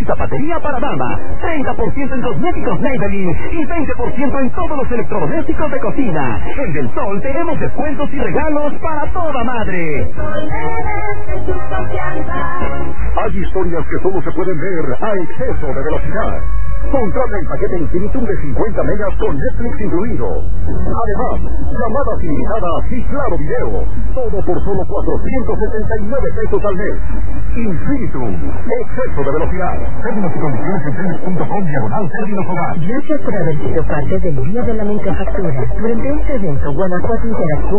zapatería para dama, 30% en cosméticos Maybelline y 20% en todos los electrodomésticos de cocina. En Del Sol tenemos descuentos y regalos para toda madre. Hay historias que solo se pueden ver a exceso de velocidad. Contrata el paquete Infinitum de 50 megas con Netflix incluido. Además, llamadas ilimitadas y claro video. Todo por solo 479 pesos al mes. Infinitum, exceso de velocidad. Términos y condiciones en tenis.com/términos hogar. Gracias por haber sido parte del Día de la Mentefactura. Durante este evento, Guanajuato interactúa